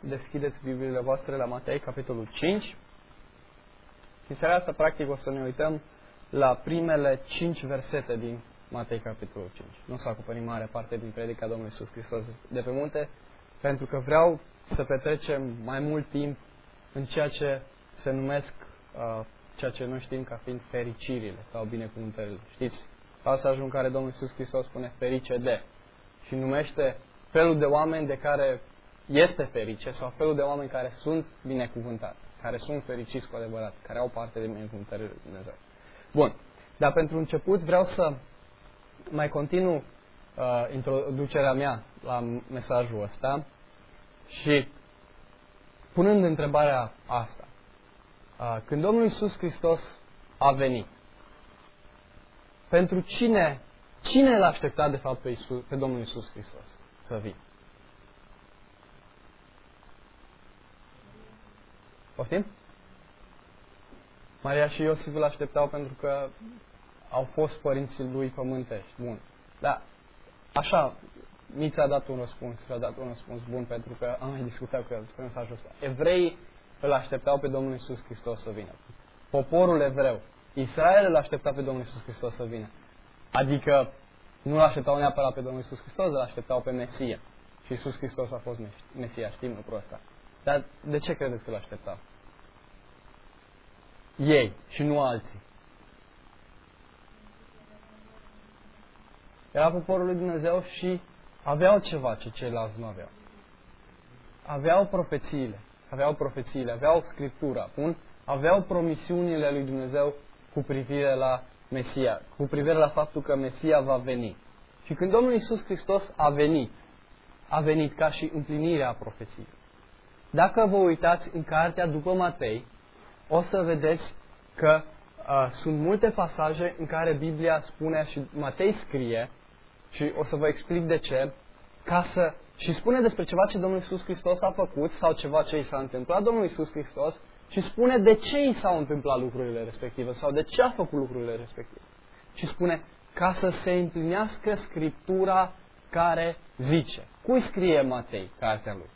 deschideți Bibliile voastre la Matei, capitolul 5. În seara asta, practic, o să ne uităm la primele 5 versete din Matei, capitolul 5. Nu o să acoperim mare parte din predica Domnului Iisus Hristos de pe munte, pentru că vreau să petrecem mai mult timp în ceea ce se numesc, ceea ce noi știm ca fiind fericirile sau binecuvântările. Știți, pasajul în care Domnul Iisus Hristos spune ferice de și numește felul de oameni de care este ferice sau felul de oameni care sunt binecuvântați, care sunt fericiți cu adevărat, care au parte de binecuvântările lui Dumnezeu. Bun, dar pentru început vreau să mai continu introducerea mea la mesajul ăsta și punând întrebarea asta. Când Domnul Iisus Hristos a venit, pentru cine l-a așteptat de fapt pe Domnul Iisus Hristos să vină? Poftim? Maria și Iosif îl așteptau pentru că au fost părinții lui pământești. Bun. Dar așa, mi ți-a dat un răspuns și a dat un răspuns bun pentru că am mai discutat cu el despre mesajul ăsta. Evreii îl așteptau pe Domnul Iisus Hristos să vină. Poporul evreu, Israel îl aștepta pe Domnul Iisus Hristos să vină. Adică nu îl așteptau neapărat pe Domnul Iisus Hristos, îl așteptau pe Mesia. Și Iisus Hristos a fost Mesia, știm lucrul ăsta. Dar de ce credeți că îl așteptau? Ei și nu alții. Era poporul lui Dumnezeu și aveau ceva ce ceilalți nu aveau. Aveau profețiile, aveau Scriptura, aveau promisiunile lui Dumnezeu cu privire la Mesia, cu privire la faptul că Mesia va veni. Și când Domnul Iisus Hristos a venit ca și împlinirea profeției. Dacă vă uitați în cartea după Matei, o să vedeți că sunt multe pasaje în care Biblia spune și Matei scrie, și o să vă explic de ce, și spune despre ceva ce Domnul Iisus Hristos a făcut sau ceva ce i s-a întâmplat Domnului Iisus Hristos și spune de ce i s-au întâmplat lucrurile respective sau de ce a făcut lucrurile respective. Și spune ca să se împlinească Scriptura care zice. Cui scrie Matei cartea lui?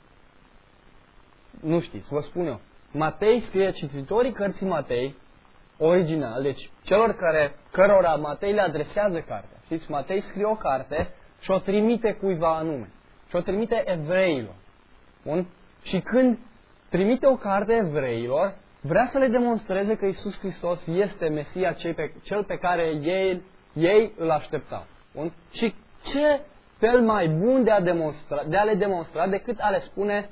Nu știți, vă spun eu. Matei scrie cititorii cărții Matei, original, deci celor cărora Matei le adresează cartea. Știți, Matei scrie o carte și o trimite cuiva anume. Și o trimite evreilor. Bun? Și când trimite o carte evreilor, vrea să le demonstreze că Iisus Hristos este Mesia, cel pe care ei îl așteptau. Bun? Și ce fel mai bun de a le demonstra decât a le spune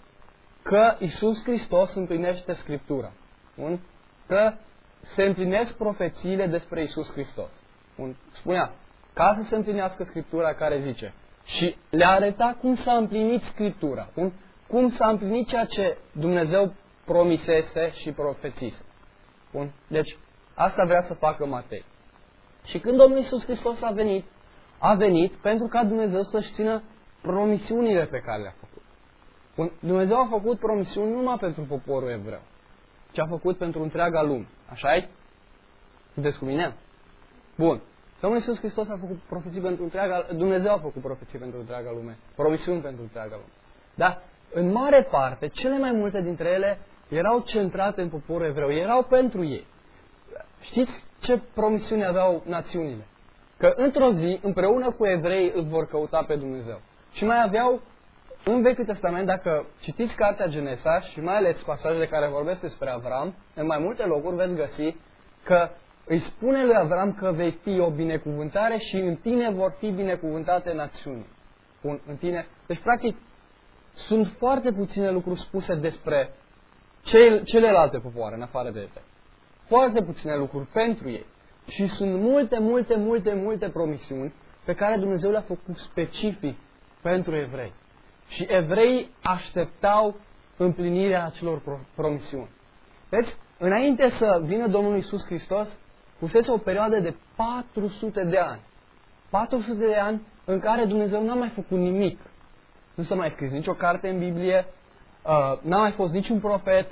că Iisus Hristos împlinește Scriptura. Bun? Că se împlinesc profețiile despre Iisus Hristos. Bun? Spunea, ca să se împlinească Scriptura care zice. Și le arăta cum s-a împlinit Scriptura. Bun? Cum s-a împlinit ceea ce Dumnezeu promisese și profețise. Bun? Deci, asta vrea să facă Matei. Și când Domnul Iisus Hristos a venit pentru ca Dumnezeu să-și țină promisiunile pe care le-a făcut. Bun? Dumnezeu a făcut promisiuni nu numai pentru poporul evreu, ci a făcut pentru întreaga lume. Așa-i? Sunteți cu mine? Bun. Domnul Iisus Hristos a făcut profeții pentru întreaga lume. Dumnezeu a făcut profeții pentru întreaga lume. Promisiuni pentru întreaga lume. Dar, în mare parte, cele mai multe dintre ele erau centrate în poporul evreu. Erau pentru ei. Știți ce promisiuni aveau națiunile? Că într-o zi, împreună cu evrei, îl vor căuta pe Dumnezeu. Și mai aveau, în Vechiul Testament, dacă citiți cartea Genesa și mai ales pasajele care vorbesc despre Avram, în mai multe locuri veți găsi că îi spune lui Avram că vei fi o binecuvântare și în tine vor fi binecuvântate națiuni. Bun, în tine. Deci, practic, sunt foarte puține lucruri spuse despre celelalte popoare, în afară de evrei. Foarte puține lucruri pentru ei. Și sunt multe promisiuni pe care Dumnezeu le-a făcut specific pentru evrei. Și evreii așteptau împlinirea acelor promisiuni. Deci, înainte să vină Domnul Iisus Hristos, fusese o perioadă de 400 de ani. 400 de ani în care Dumnezeu n-a mai făcut nimic. Nu s-a mai scris nicio carte în Biblie, n-a mai fost niciun profet,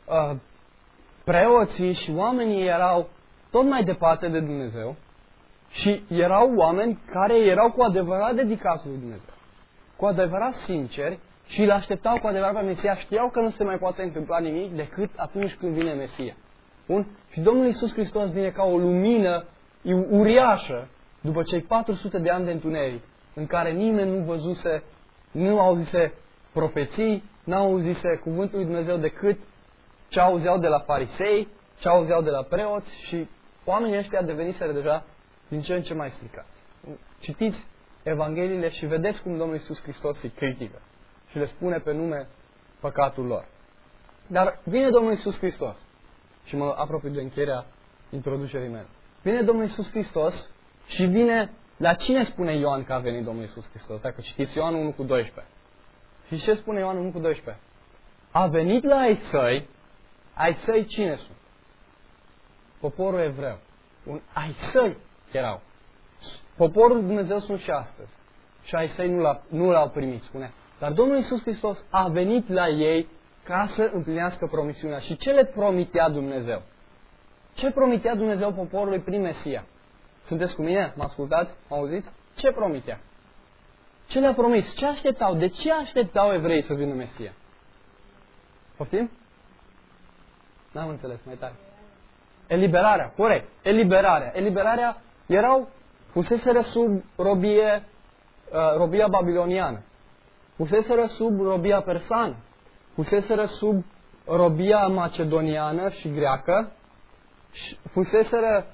preoții și oamenii erau tot mai departe de Dumnezeu și erau oameni care erau cu adevărat dedicați lui Dumnezeu. Cu adevărat sinceri și îl așteptau cu adevărat pe Mesia, știau că nu se mai poate întâmpla nimic decât atunci când vine Mesia. Bun? Și Domnul Iisus Hristos vine ca o lumină uriașă după cei 400 de ani de întuneric, în care nimeni nu văzuse, nu auzise profeții, nu auzise cuvântul lui Dumnezeu decât ce auzeau de la farisei, ce auzeau de la preoți și oamenii ăștia deveniseră deja din ce în ce mai stricați. Citiți Evangheliile și vedeți cum Domnul Iisus Hristos îi critică și le spune pe nume păcatul lor. Dar vine Domnul Iisus Hristos și mă apropii de încheierea introducerii mele. Vine Domnul Iisus Hristos și vine la cine spune Ioan că a venit Domnul Iisus Hristos? Dacă citiți Ioan 1:12. Și ce spune Ioan 1:12? A venit la ai săi cine sunt? Poporul evreu. Ai săi erau. Poporul lui Dumnezeu sunt și astăzi. Și ai săi nu l-au primit, spune. Dar Domnul Iisus Hristos a venit la ei ca să împlinească promisiunea. Și ce le promitea Dumnezeu? Ce promitea Dumnezeu poporului prin Mesia? Sunteți cu mine? Mă ascultați? Mă auziți? Ce promitea? Ce le-a promis? Ce așteptau? De ce așteptau evreii să vină Mesia? Poftim? N-am înțeles, mai tare. Eliberarea, corect. Eliberarea fuseseră sub robia babiloniană. Fuseseră sub robia persană. Fuseseră sub robia macedoniană și greacă. Fuseseră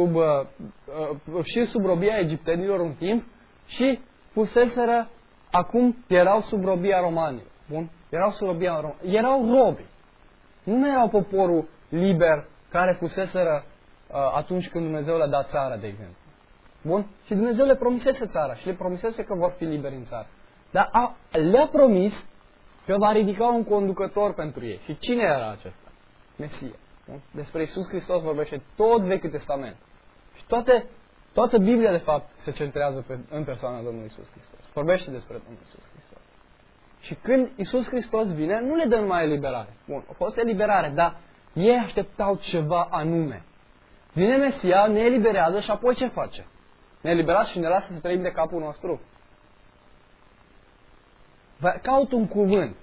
și sub robia egiptenilor un timp și fuseseră, acum erau sub robia romanilor. Bun? Erau sub robia romanilor. Erau robi. Nu erau poporul liber care fuseseră atunci când Dumnezeu le-a dat țara, de exemplu. Bun? Și Dumnezeu le promisese țara și le promisese că vor fi liberi în țară. Dar le-a promis că va ridica un conducător pentru ei. Și cine era acesta? Mesia. Bun? Despre Iisus Hristos vorbește tot Vechiul Testament. Și toată Biblia, de fapt, se centrează în persoana Domnului Iisus Hristos. Vorbește despre Domnul Iisus Hristos. Și când Iisus Hristos vine, nu le dă numai eliberare. Bun, a fost eliberare, dar ei așteptau ceva anume. Vine Mesia, ne eliberează și apoi ce face? Ne eliberează și ne lasă să trăim de capul nostru. Caut un cuvânt.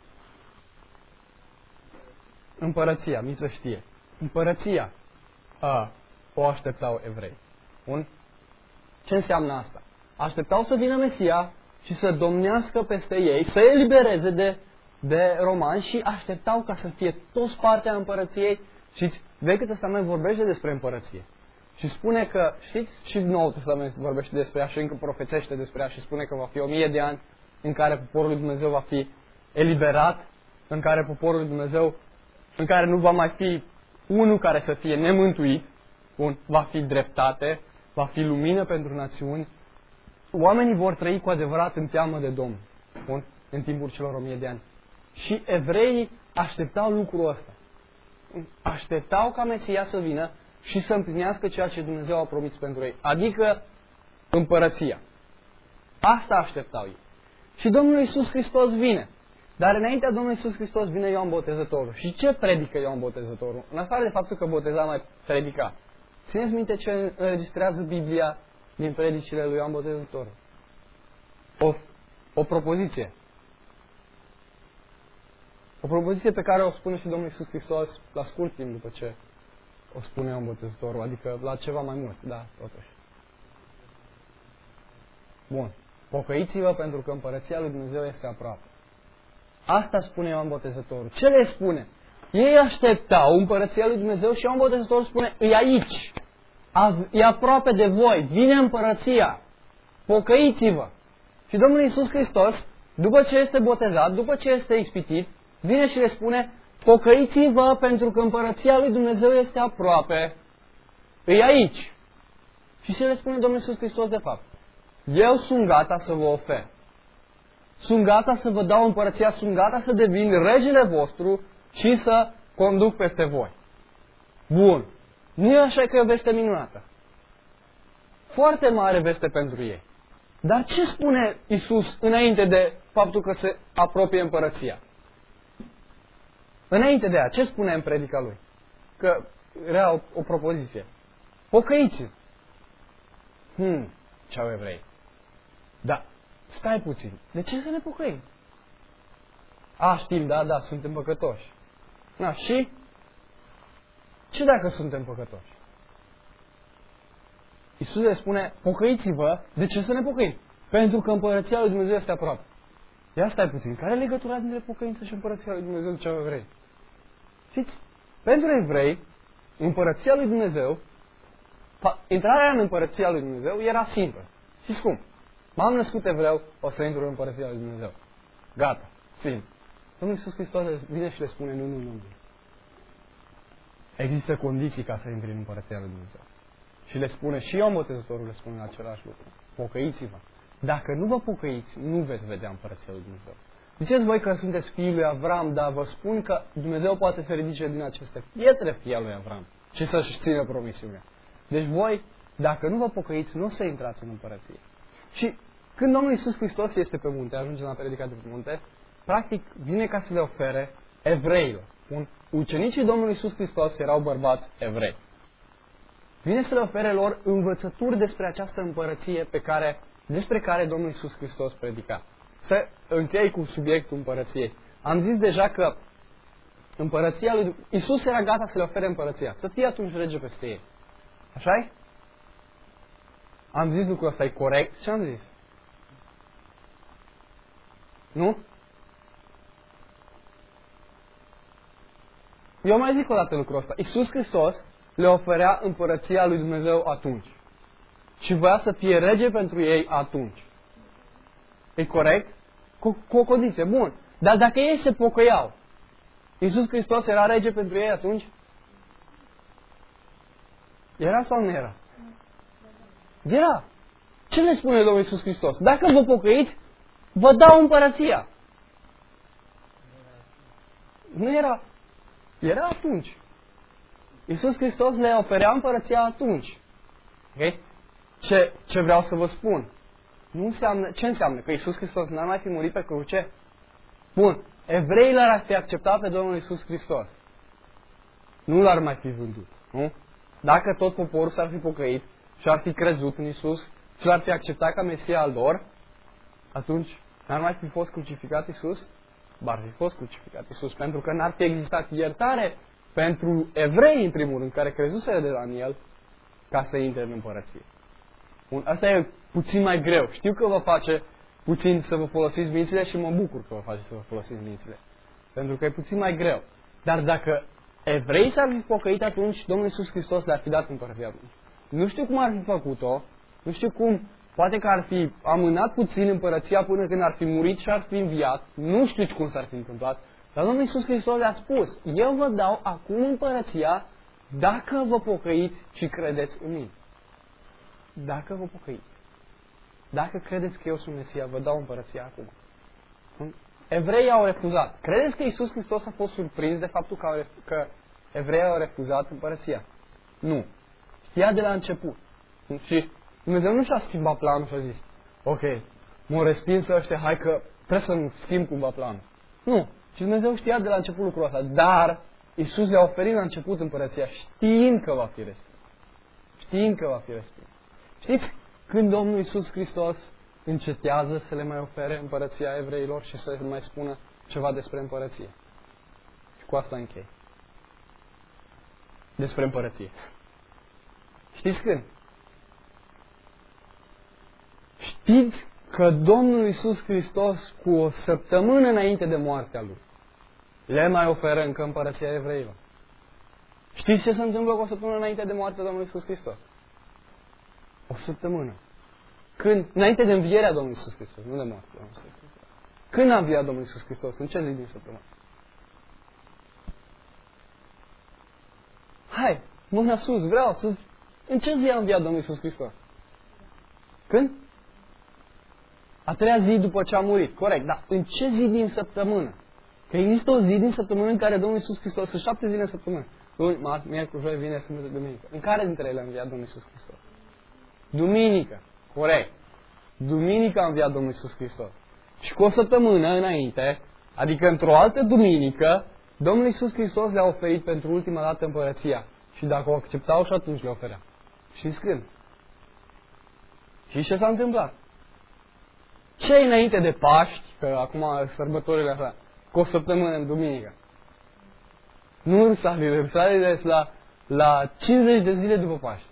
Împărăția, mi se știe. Împărăția o așteptau evrei. Bun? Ce înseamnă asta? Așteptau să vină Mesia și să domnească peste ei, să elibereze de romani și așteptau ca să fie toți partea împărăției. Știți, Vechiul Testament vorbește despre împărăție. Și spune că, știți, și Noul Testament vorbește despre ea și încă profețește despre ea și spune că va fi 1000 de ani în care poporul lui Dumnezeu va fi eliberat, în care poporul lui Dumnezeu, în care nu va mai fi unul care să fie nemântuit, bun, va fi dreptate, va fi lumină pentru națiuni. Oamenii vor trăi cu adevărat în teamă de Domnul, bun, în timpul celor 1000 de ani. Și evreii așteptau lucrul ăsta. Așteptau ca Mesia să vină și să împlinească ceea ce Dumnezeu a promis pentru ei, adică împărăția. Asta așteptau ei. Și Domnul Iisus Hristos vine. Dar înaintea Domnului Iisus Hristos vine Ioan Botezătorul. Și ce predică Ioan Botezătorul? În afară de faptul că boteza, mai predica. Țineți minte ce înregistrează Biblia din predicile lui Ioan Botezătorul. O propoziție. O propoziție pe care o spune și Domnul Iisus Hristos la scurt timp după ce o spune Ioan Botezătorul, adică la ceva mai mult, da, totuși. Bun. Pocăiți-vă pentru că împărăția lui Dumnezeu este aproape. Asta spune Ioan Botezătorul. Ce le spune? Ei așteptau împărăția lui Dumnezeu și Ioan Botezătorul spune, e aici, e aproape de voi, vine împărăția, pocăiți-vă. Și Domnul Iisus Hristos, după ce este botezat, după ce este ispitit, vine și le spune, pocăiți-vă pentru că împărăția lui Dumnezeu este aproape, e aici. Și ce le spune Domnul Iisus Hristos de fapt? Eu sunt gata să vă ofer. Sunt gata să vă dau împărăția, sunt gata să devin regele vostru și să conduc peste voi. Bun. Nu e așa că e o veste minunată? Foarte mare veste pentru ei. Dar ce spune Iisus înainte de faptul că se apropie împărăția? Înainte de aia, ce spune în predica lui? Că era o propoziție. Pocăiți-vă. Ce-au evrei? Da, stai puțin. De ce să ne pocăim? Știm, da, suntem păcătoși. Da, și? Ce dacă suntem păcătoși? Iisus le spune, pocăiți-vă. De ce să ne pocăim? Pentru că împărăția lui Dumnezeu este aproape. Ia stai puțin. Care e legătura dintre pocăință și împărăția lui Dumnezeu, ziceau evrei? Știți? Pentru evrei, împărăția lui Dumnezeu, intrarea în împărăția lui Dumnezeu era simplă. Știți cum? M-am născut evreu, o să intru în împărăția lui Dumnezeu. Gata. Simplu. Domnul Iisus Hristos vine și le spune, nu. Există condiții ca să intri în împărăția lui Dumnezeu. Și le spune, și Ioan Botezătorul le spune același lucru. Pocăiți-vă. Dacă nu vă pocăiți, nu veți vedea împărăția lui Dumnezeu. Ziceți voi că sunteți fiii lui Avram, dar vă spun că Dumnezeu poate să ridice din aceste pietre fiii lui Avram și să-și țină promisiunea. Deci voi, dacă nu vă pocăiți, nu o să intrați în împărăție. Și când Domnul Iisus Hristos este pe munte, ajunge la predica de pe munte, practic vine ca să le ofere evreilor. Ucenicii Domnului Iisus Hristos erau bărbați evrei. Vine să le ofere lor învățături despre această împărăție despre care Domnul Iisus Hristos predica. Să închei cu subiectul împărăției. Am zis deja că împărăția lui Iisus era gata să le ofere împărăția. Să fie atunci rege peste ei. Așa-i? Am zis lucrul ăsta, e corect? Ce am zis? Nu? Eu mai zic o dată lucrul ăsta. Iisus Hristos le oferea împărăția lui Dumnezeu atunci. Și voia să fie rege pentru ei atunci. E corect? Cu o condiție. Bun. Dar dacă ei se pocăiau, Iisus Hristos era rege pentru ei atunci? Era sau nu era? Era. Ce le spune Domnul Iisus Hristos? Dacă vă pocăiți, vă dau împărăția. Nu era. Era atunci. Iisus Hristos le oferea împărăția atunci. Okay? Ce vreau să vă spun? Ce înseamnă? Că Iisus Hristos n-ar mai fi murit pe cruce? Bun. Evreii l-ar fi acceptat pe Domnul Iisus Hristos. Nu l-ar mai fi vândut. Nu? Dacă tot poporul s-ar fi pocăit și ar fi crezut în Iisus și l-ar fi acceptat ca Mesia al lor, atunci n-ar mai fi fost crucificat Iisus? Ar fi fost crucificat Iisus, pentru că n-ar fi existat iertare pentru evrei, în primul rând, care crezuseră de la El, ca să intre în împărăție. Bun, asta e puțin mai greu. Știu că vă face puțin să vă folosiți mințile și mă bucur că vă face să vă folosiți mințile. Pentru că e puțin mai greu. Dar dacă evreii s-ar fi pocăit atunci, Domnul Iisus Hristos le-ar fi dat împărăția atunci. Nu știu cum ar fi făcut-o, nu știu cum, poate că ar fi amânat puțin împărăția până când ar fi murit și ar fi înviat, nu știu cum s-ar fi întâmplat, dar Domnul Iisus Hristos le-a spus, eu vă dau acum împărăția dacă vă pocăiți și credeți în mine. Dacă vă pocăiți. Dacă credeți că eu sunt Mesia, vă dau împărăția acum. Evreii au refuzat. Credeți că Iisus Hristos a fost surprins de faptul că evreii au refuzat împărăția? Nu. Știa de la început. Și Dumnezeu nu și-a schimbat planul și a zis, ok, m-au respins ăștia, hai că trebuie să-mi schimb cumva planul. Nu. Și Dumnezeu știa de la început lucrul ăsta. Dar Iisus le-a oferit la început împărăția știind că va fi respins. Știind că va fi respins. Știți, când Domnul Iisus Hristos încetează să le mai ofere împărăția evreilor și să le mai spună ceva despre împărăție. Și cu asta închei. Despre împărăție. Știți când? Știți că Domnul Iisus Hristos, cu o săptămână înainte de moartea Lui, le mai oferă încă împărăția evreilor. Știți ce se întâmplă cu o săptămână înainte de moartea Domnului Iisus Hristos? O săptămână. Când? Înainte de învierea Domnului Iisus Hristos, nu de moartea Domnului Iisus Hristos. Când a înviat Domnul Iisus Hristos? În ce zi din săptămână? Hai, mâna sus, vreau să... În ce zi a înviat Domnul Iisus Hristos? Când? A treia zi după ce a murit, corect, dar în ce zi din săptămână? Că există o zi din săptămână în care Domnul Iisus Hristos, sunt 7 zile în săptămână, luni, marți, miercuri, joi, vineri, sâmbătă, duminică. În care dintre ele a înviat Domnul Iisus Hristos? Duminică, corect. Duminica a înviat Domnul Iisus Hristos. Și cu o săptămână înainte, adică într-o altă duminică, Domnul Iisus Hristos le-a oferit pentru ultima dată împărăția. Și dacă o acceptau, și atunci le oferea. Știți când? Și ce s-a întâmplat? Ce înainte de Paști, că acum sărbătorile așa, cu o săptămână în duminică. Nu Rusalile. Rusalile sunt la 50 de zile după Paște.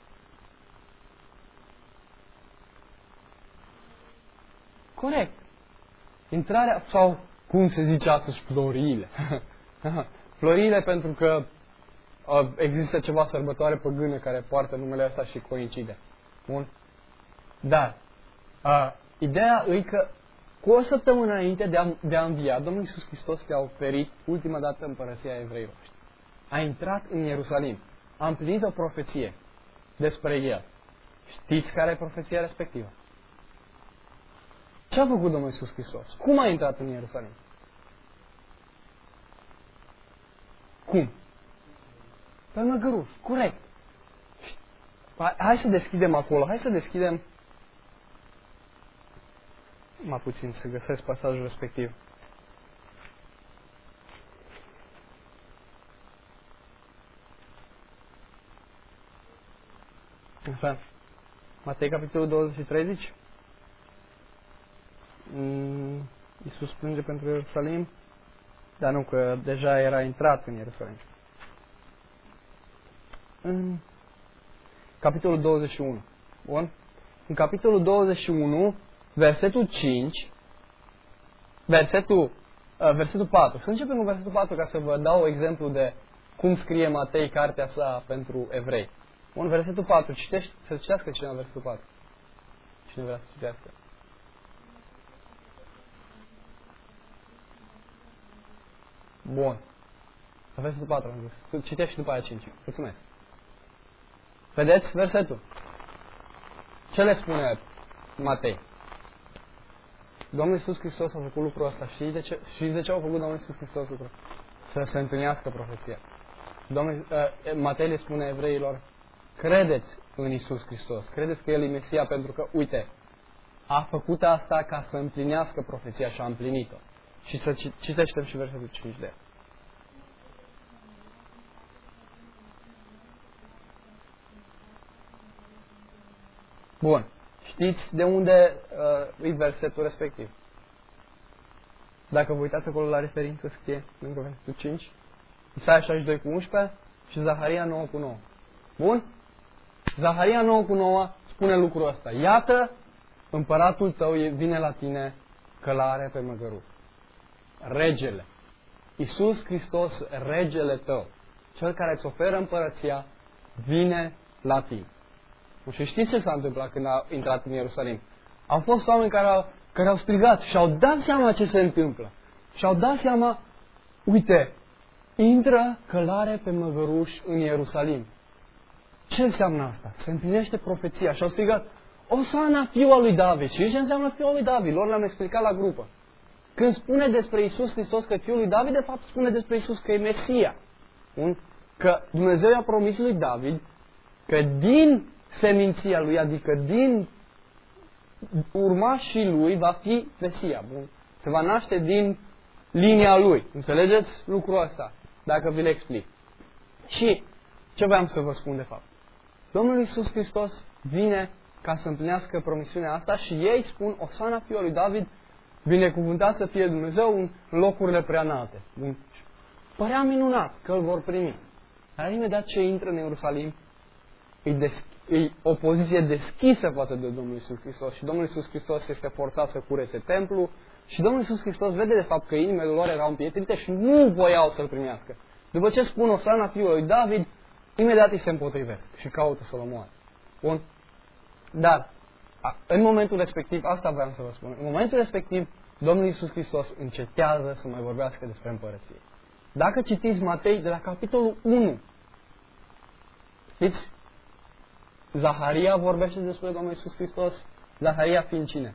Corect. Intrarea, sau cum se zice astăzi, florile. Florile pentru că există ceva sărbătoare păgână care poartă numele ăsta și coincide. Bun? Dar, ideea e că cu o săptămână înainte de a învia, Domnul Iisus Hristos le-a oferit ultima dată împărăția evreilor. A intrat în Ierusalim. A împlinit o profeție despre El. Știți care e profeția respectivă? Ce a făcut Domnul Iisus Hristos? Cum a intrat în Ierusalim? Cum? Pe măgăruș, corect. Hai să deschidem acolo, hai să deschidem mai puțin să găsesc pasajul respectiv. Așa. Matei, capitolul 23, zici? Iisus plânge pentru Ierusalim, dar nu, că deja era intrat în Ierusalim. În capitolul 21. Bun? În capitolul 21, versetul 5, versetul 4. Să începem cu versetul 4 ca să vă dau exemplu de cum scrie Matei cartea sa pentru evrei. Bun, versetul 4. Citești, să citească cineva versetul 4. Cine vrea să citească? Bun. Versetul 4 am zis. Citești și după aia 5. Mulțumesc. Vedeți versetul? Ce le spune Matei? Domnul Iisus Hristos a făcut lucrul ăsta. Știți de ce a făcut Domnul Iisus Hristos lucrul? Să se împlinească profeția. Matei le spune evreilor, credeți în Iisus Hristos. Credeți că El e Mesia pentru că, uite, a făcut asta ca să împlinească profeția și a împlinit-o. Și să citește și versetul 5 de el. Bun. Știți de unde e versetul respectiv? Dacă vă uitați acolo la referință, scrie lângă versetul 5, Isaia 62 cu 11 și Zaharia 9 cu 9. Bun? Zaharia 9 cu 9 spune lucrul ăsta. Iată, împăratul tău vine la tine călare pe măgăruș. Regele. Iisus Hristos, regele tău, cel care îți oferă împărăția, vine la tine. Și știți ce s-a întâmplat când a intrat în Ierusalim? Au fost oameni care au strigat și au dat seama ce se întâmplă. Și au dat seama, uite, intră călare pe măgăruș în Ierusalim. Ce înseamnă asta? Se împlinește profeția. Și au strigat, Osana, fiul al lui David. Și ce înseamnă fiul al lui David? Lor le-am explicat la grupă. Când spune despre Iisus Hristos că e fiul lui David, de fapt spune despre Iisus că e Mesia. Că Dumnezeu i-a promis lui David că din seminția lui, adică din urmașii lui, va fi Mesia. Bun? Se va naște din linia lui. Înțelegeți lucrul ăsta? Dacă vi le explic. Și ce vreau să vă spun de fapt? Domnul Iisus Hristos vine ca să împlinească promisiunea asta și ei spun, Osana, fiul lui David, binecuvântat să fie Dumnezeu în locurile prea înalte. Bun. Părea minunat că îl vor primi. Dar imediat ce intră în Ierusalim, e o poziție deschisă față de Domnul Iisus Hristos și Domnul Iisus Hristos este forțat să curese templu și Domnul Iisus Hristos vede de fapt că inimile lor erau împietrite și nu voiau să-L primească. După ce spun Osana fiul lui David, imediat îi se împotrivesc și caută să-L omoare. Bun? Dar, în momentul respectiv, asta vreau să vă spun, în momentul respectiv, Domnul Iisus Hristos încetează să mai vorbească despre împărăție. Dacă citiți Matei de la capitolul 1, știți, Zaharia vorbește despre Domnul Iisus Hristos, Zaharia fiind cine?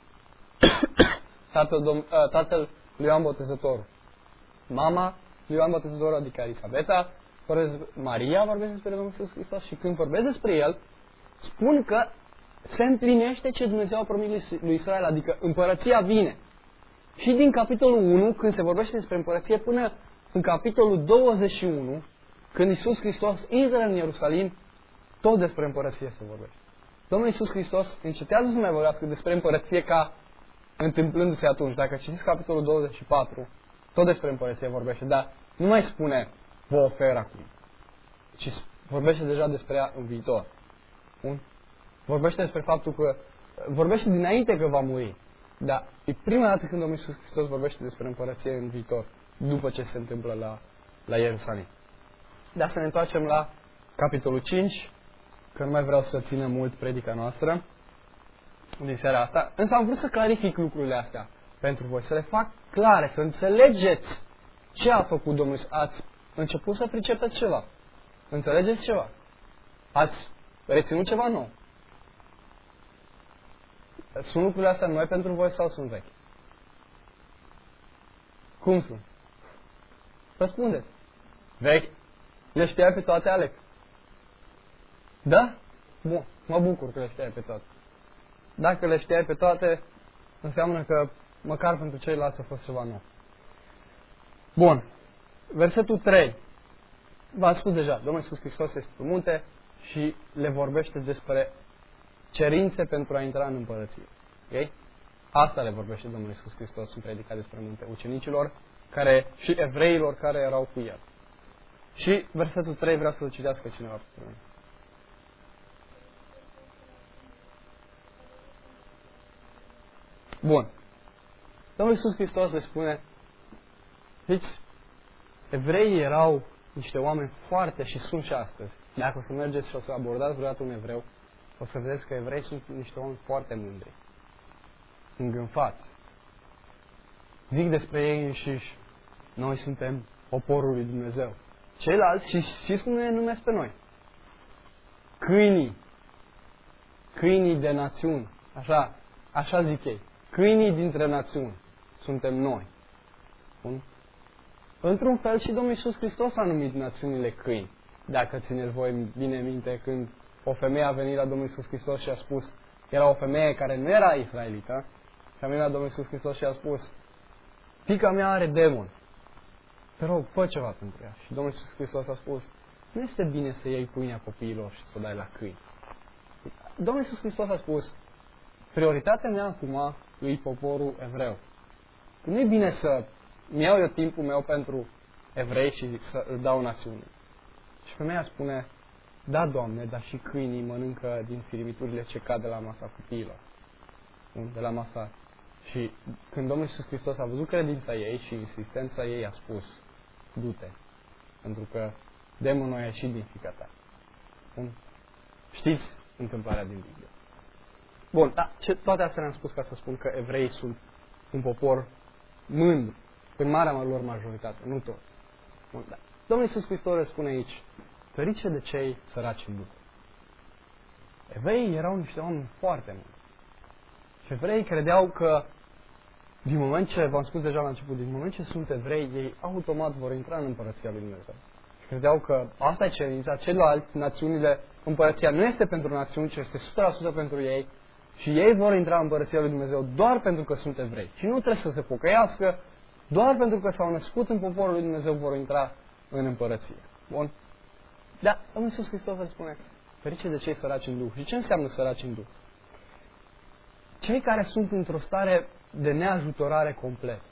Tatăl lui Ioan Botezătorul. Mama lui Ioan Botezătorul, adică Elisabeta, Maria vorbește despre Domnul Iisus Hristos și când vorbesc despre El, spun că se împlinește ce Dumnezeu a promis lui Israel, adică împărăția vine. Și din capitolul 1, când se vorbește despre împărăție, până în capitolul 21, când Iisus Hristos intră în Ierusalim, tot despre împărăție se vorbește. Domnul Iisus Hristos încetează să mai vorbească despre împărăție ca întâmplându-se atunci. Dacă citiți capitolul 24, tot despre împărăție vorbește, dar nu mai spune vă ofer acum, ci vorbește deja despre ea în viitor. Bun? Vorbește despre faptul că, vorbește dinainte că va muri, dar e prima dată când Domnul Iisus Hristos vorbește despre împărăție în viitor, după ce se întâmplă la Ierusalim. Dar să ne întoarcem la capitolul 5, că nu mai vreau să ținem mult predica noastră din seara asta, însă am vrut să clarific lucrurile astea pentru voi, să le fac clare, să înțelegeți ce a făcut Domnul Iisus. Ați început să pricepeți ceva. Înțelegeți ceva. Ați reținut ceva nou. Sunt lucrurile astea noi pentru voi sau sunt vechi? Cum sunt? Răspundeți. Vechi? Le știai pe toate, Alec? Da? Bun. Mă bucur că le știai pe toate. Dacă le știai pe toate, înseamnă că măcar pentru ceilalți a fost ceva nou. Bun. Versetul 3. V-am spus deja, Domnul Iisus Hristos este pe munte și le vorbește despre cerințe pentru a intra în împărăție. Okay? Asta le vorbește Domnul Iisus Hristos în predica despre munte ucenicilor și evreilor care erau cu el. Și versetul 3 vreau să-l citească cineva pentru mine. Bun. Domnul Iisus Hristos le spune, fiți, evreii erau niște oameni foarte și sunt și astăzi. Dacă o să mergeți și o să abordați vreodată un evreu, o să vedeți că evreii sunt niște oameni foarte mândri, îngânfați. Zic despre ei înșiși, noi suntem poporul lui Dumnezeu. Ceilalți, și știți cum ne numesc pe noi? Câinii de națiuni, așa zic ei. Câinii dintre națiuni suntem noi. Bun? Într-un fel și Domnul Iisus Hristos a numit națiunile câini. Dacă țineți voi bine minte când o femeie a venit la Domnul Iisus Hristos și a spus, era o femeie care nu era israelită, și a venit la Domnul Iisus Hristos și a spus, fiica mea are demon, te rog, fă ceva pentru ea. Și Domnul Iisus Hristos a spus, nu este bine să iei pâinea copiilor și să o dai la câini. Domnul Iisus Hristos a spus, prioritatea mea acum e poporul evreu. Nu e bine să mi-iau eu timpul meu pentru evrei și să îl dau națiunii. Și femeia spune, da, Doamne, dar și câinii mănâncă din firimiturile ce cad de la masa copiilor. De la masa. Și când Domnul Iisus Hristos a văzut credința ei și insistența ei, a spus, du-te, pentru că demonul a ieșit din fiica ta. Bun? Știți întâmplarea din Biblie. Bun, dar toate astea le-am spus ca să spun că evreii sunt un popor mândru, în marea lor majoritate, nu toți. Bun, da. Domnul Iisus Hristos le spune aici, ferice de cei săraci în Duh. Evreii erau niște oameni foarte mândri. Și evreii credeau că, din moment ce, v-am spus deja la început, din moment ce sunt evrei, ei automat vor intra în împărăția lui Dumnezeu. Și credeau că asta e cerința, celorlalți, națiunile, împărăția nu este pentru națiuni, ci este 100% pentru ei. Și ei vor intra în împărăția lui Dumnezeu doar pentru că sunt evrei. Și nu trebuie să se pocăiască, doar pentru că s-au născut în poporul lui Dumnezeu vor intra în împărăție. Bun? Dar Domnul Iisus Hristos vă spune, ferice de cei săraci în Duh. Și ce înseamnă săraci în Duh? Cei care sunt într-o stare de neajutorare complet.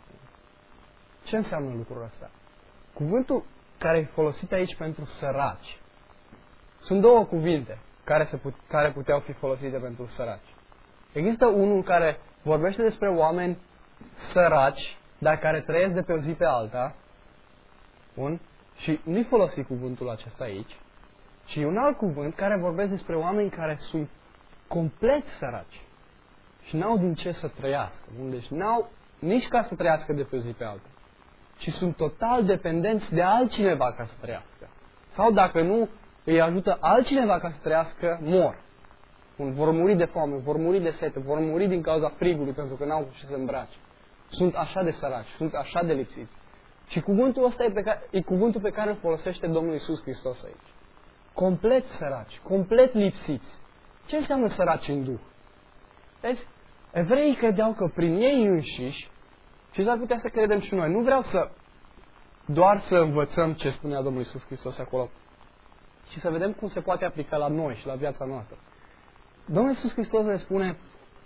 Ce înseamnă lucrul ăsta? Cuvântul care e folosit aici pentru săraci. Sunt două cuvinte care puteau fi folosite pentru săraci. Există unul care vorbește despre oameni săraci, dar care trăiesc de pe o zi pe alta. Bun? Și nu-i folosi cuvântul acesta aici, ci un alt cuvânt care vorbește despre oameni care sunt complet săraci și n-au din ce să trăiască. Bun? Deci n-au nici ca să trăiască de pe o zi pe alta, ci sunt total dependenți de altcineva ca să trăiască. Sau dacă nu îi ajută altcineva ca să trăiască, mor. Bun? Vor muri de foame, vor muri de sete, vor muri din cauza frigului pentru că n-au ce să îmbrace. Sunt așa de săraci, sunt așa de lipsiți. Și cuvântul ăsta e cuvântul pe care îl folosește Domnul Iisus Hristos aici. Complet săraci, complet lipsiți. Ce înseamnă săraci în Duh? Vezi? Evreii credeau că prin ei înșiși, și s-ar putea să credem și noi, nu vreau doar să învățăm ce spunea Domnul Iisus Hristos acolo, ci să vedem cum se poate aplica la noi și la viața noastră. Domnul Iisus Hristos ne spune,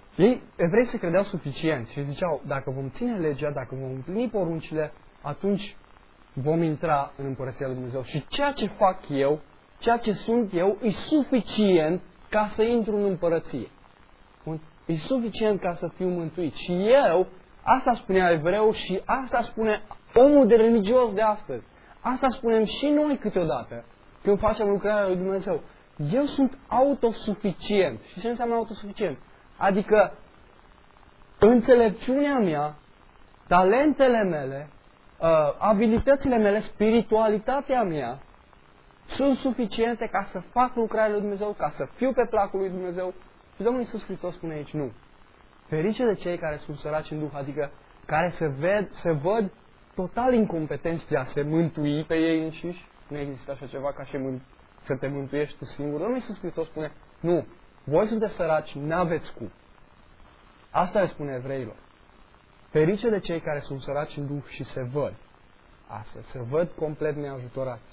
Evrei se credeau suficienți și ziceau, dacă vom ține legea, dacă vom împlini poruncile, atunci vom intra în Împărăția lui Dumnezeu. Și ceea ce fac eu, ceea ce sunt eu, e suficient ca să intru în Împărăție. E suficient ca să fiu mântuit. Și eu, asta spunea evreu și asta spune omul de religios de astăzi. Asta spunem și noi câteodată când facem lucrarea lui Dumnezeu. Eu sunt autosuficient. Și ce înseamnă autosuficient? Adică înțelepciunea mea, talentele mele, abilitățile mele, spiritualitatea mea sunt suficiente ca să fac lucrarea lui Dumnezeu, ca să fiu pe placul lui Dumnezeu. Și Domnul Iisus Hristos spune aici, nu. Ferice de cei care sunt săraci în Duh, adică care se văd total incompetenți de a se mântui pe ei înșiși. Nu există așa ceva ca și să te mântuiești tu singur. Domnul Iisus Hristos spune, nu, voi sunteți săraci, n-aveți cum. Asta îi spune evreilor. Ferice de cei care sunt săraci în Duh și se văd astfel, se văd complet neajutorați.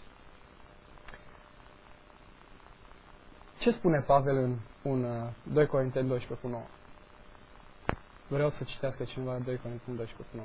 Ce spune Pavel în 2 Corinteni 12:9? Vreau să citească cineva 2 Corinteni 12:9.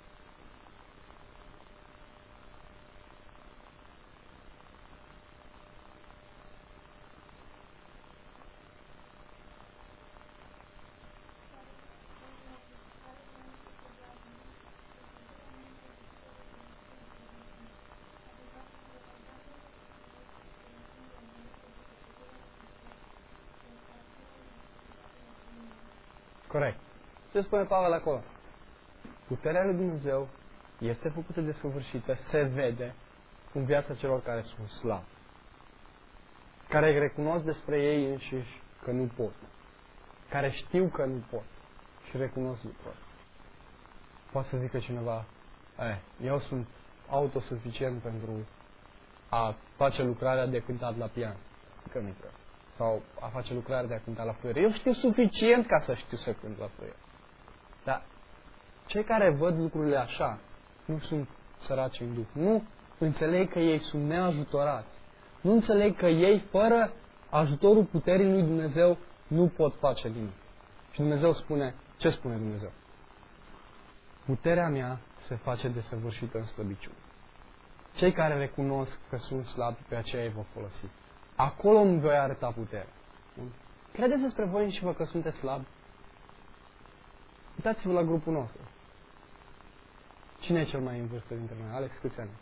Corect. Ce spune Pavel acolo? Puterea lui Dumnezeu este făcută de săvârșită, se vede în viața celor care sunt slabi, care recunosc despre ei înșiși că nu pot, care știu că nu pot și recunosc lucrul ăsta. Poate să zică cineva, eu sunt autosuficient pentru a face lucrarea de cântat la pian, că nu trebuie. Sau a face lucrarea de a cânta la fluier. Eu știu suficient ca să știu să cânt la fluier. Dar cei care văd lucrurile așa nu sunt săraci în Duh. Nu înțeleg că ei sunt neajutorați. Nu înțeleg că ei, fără ajutorul puterii lui Dumnezeu, nu pot face nimic. Și Dumnezeu spune, ce spune Dumnezeu? Puterea mea se face desăvârșită în slăbiciune. Cei care recunosc că sunt slabi, pe aceea îi vor folosi. Acolo îmi voi arăta puterea. Credeți despre voi și vă că sunteți slabi? Uitați-vă la grupul nostru. Cine e cel mai în vârstă dintre noi? Alex, câți ani?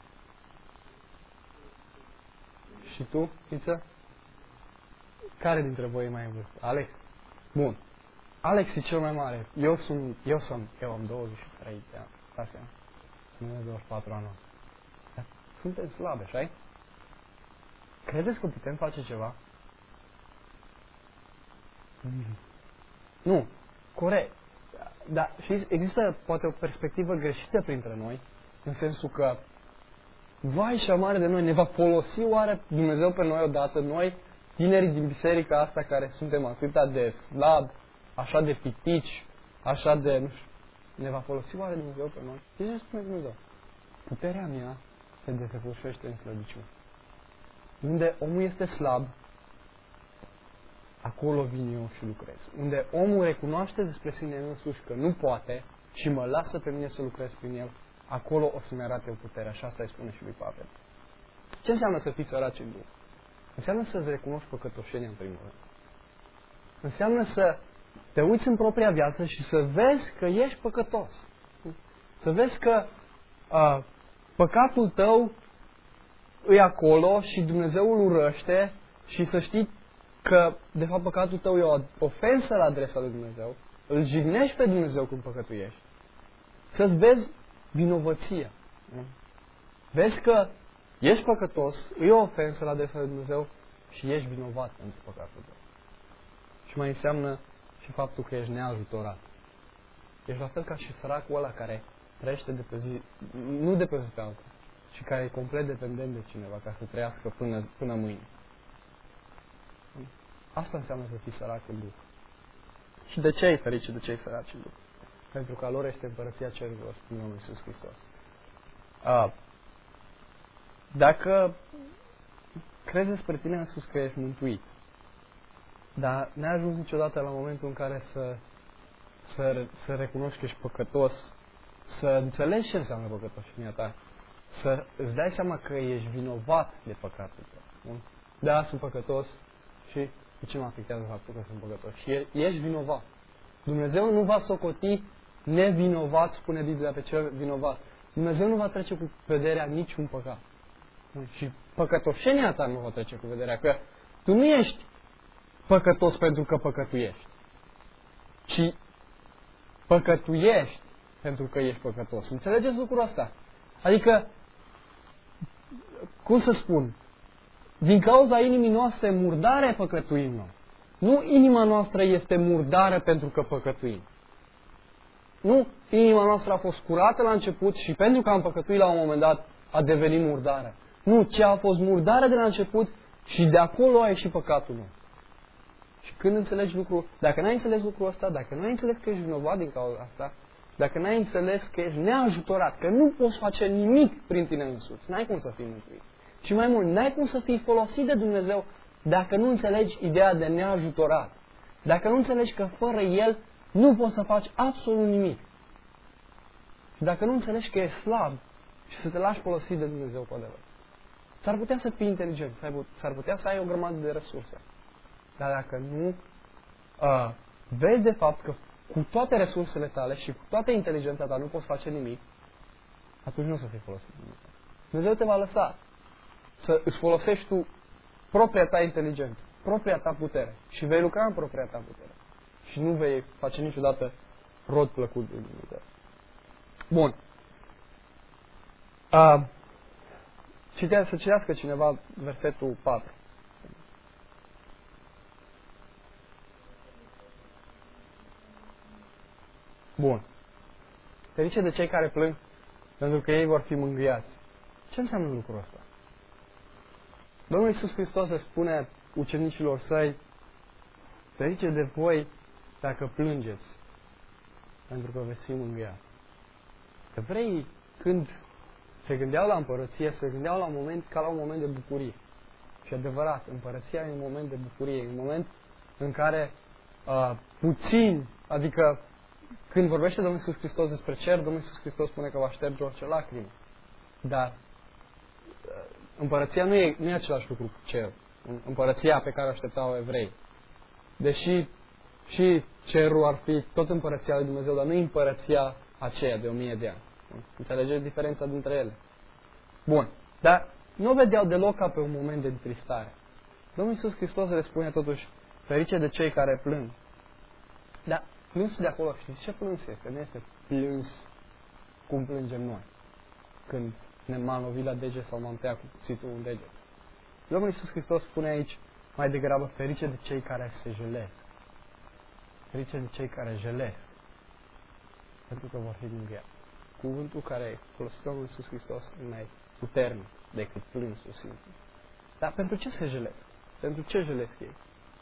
Și tu, Iță? Care dintre voi e mai în vârstă? Alex? Bun. Alex e cel mai mare. Eu am 23 de ani. 6 ani. Sunt 24 ani. Suntem slabe, așa? Credeți că putem face ceva? Nu. Corect. Dar știți, există poate o perspectivă greșită printre noi, în sensul că vai și amare de noi, ne va folosi oare Dumnezeu pe noi odată, noi, tinerii din biserica asta care suntem atâta de slab, așa de pitici, așa de, nu știu, ne va folosi oare Dumnezeu pe noi? Ce spune Dumnezeu? Puterea mea se desăvârșește în slăbiciune. Unde omul este slab, acolo vin eu și lucrez. Unde omul recunoaște despre sine însuși că nu poate și mă lasă pe mine să lucrez prin el, acolo o să-mi arate o putere. Așa asta îi spune și lui Pavel. Ce înseamnă să fii săraci în Duh? Înseamnă să-ți recunoști păcătoșenia în primul rând. Înseamnă să te uiți în propria viață și să vezi că ești păcătos. Să vezi că păcatul tău e acolo și Dumnezeu îl urăște și să știi că, de fapt, păcatul tău e o ofensă la adresa lui Dumnezeu, îl jignești pe Dumnezeu când păcătuiești, să-ți vezi vinovăția. Vezi că ești păcătos, e o ofensă la adresa lui Dumnezeu și ești vinovat pentru păcatul tău. Și mai înseamnă și faptul că ești neajutorat. Ești la fel ca și săracul ăla care trăiește de pe zi, nu de pe zi pe alta, și care e complet dependent de cineva ca să trăiască până mâine. Asta înseamnă să fii sărac în Duh. Și de ce ai fericit de cei săraci în Duh? Pentru că a lor este împărăția cerurilor, spune Domnul Iisus Hristos. Dacă crezi despre tine însuși că ești mântuit, Dar n-ai ajuns niciodată la momentul în care să recunoști că ești păcătos, să înțelegi ce înseamnă păcătoșenia ta, să îți dai seama că ești vinovat de păcatul tău. Da, sunt păcătos și de ce mă afectează faptul că sunt păcătos? Și ești vinovat. Dumnezeu nu va socoti nevinovat, spune Biblia, pe cel vinovat. Dumnezeu nu va trece cu vederea niciun păcat. Și păcătoșenia ta nu va trece cu vederea, că tu nu ești păcătos pentru că păcătuiești, ci păcătuiești pentru că ești păcătos. Înțelegeți lucrul ăsta? Adică, cum să spun, din cauza inimii noastre murdare păcătuim noi. Nu inima noastră este murdară pentru că păcătuim. Nu inima noastră a fost curată la început și pentru că am păcătuit la un moment dat a devenit murdară. Nu, ci a fost murdară de la început și de acolo a ieșit păcatul nostru. Și când înțelegi lucrul, dacă n-ai înțeles lucrul ăsta, dacă nu ai înțeles că ești vinovat din cauza asta, dacă n-ai înțeles că ești neajutorat, că nu poți face nimic prin tine însuți, n-ai cum să fii mântuit. Și mai mult, n-ai cum să fii folosit de Dumnezeu dacă nu înțelegi ideea de neajutorat. Dacă nu înțelegi că fără El nu poți să faci absolut nimic. Și dacă nu înțelegi că ești slab și să te lași folosit de Dumnezeu cu adevărat. S-ar putea să fii inteligent, s-ar putea să ai o grămadă de resurse. Dar dacă nu vezi de fapt că cu toate resursele tale și cu toată inteligența ta nu poți face nimic, atunci nu o să fii folosit de Dumnezeu. Dumnezeu te va lăsa să îți folosești tu propria ta inteligență, propria ta putere și vei lucra în propria ta putere. Și nu vei face niciodată rod plăcut de Dumnezeu. Bun. Să citească cineva versetul 4. Bun. Ferice de cei care plâng, pentru că ei vor fi mângâiați. Ce înseamnă lucrul ăsta? Domnul Iisus Hristos le spune ucenicilor săi, ferice de voi dacă plângeți, pentru că veți fi mângâiați. Evreii, când se gândeau la împărăție, se gândeau la un moment ca la un moment de bucurie. Și adevărat, împărăția e un moment de bucurie, e un moment în care puțin, adică când vorbește Domnul Iisus Hristos despre cer, Domnul Iisus Hristos spune că va șterge orice lacrimă. Dar împărăția nu e același lucru cu cerul. Împărăția pe care o așteptau evrei. Deși și cerul ar fi tot împărăția lui Dumnezeu, dar nu împărăția aceea de 1000 de ani. Înțelegeți diferența dintre ele? Bun. Dar nu vedeau deloc ca pe un moment de întristare. Domnul Iisus Hristos le spune totuși, ferice de cei care plâng. Dar plânsul de acolo, știți ce plâns este? Nu este plâns cum plângem noi. Când m-am lovit la deget sau m-am tăiat cu cuțitul un deget. Domnul Iisus Hristos spune aici mai degrabă ferice de cei care se jelesc. Ferice de cei care jelesc. Pentru că vor fi mângâiați. Cuvântul care folosit Domnul Iisus Hristos e mai puternic decât plânsul simplu. Dar pentru ce se jelesc? Pentru ce jelesc ei?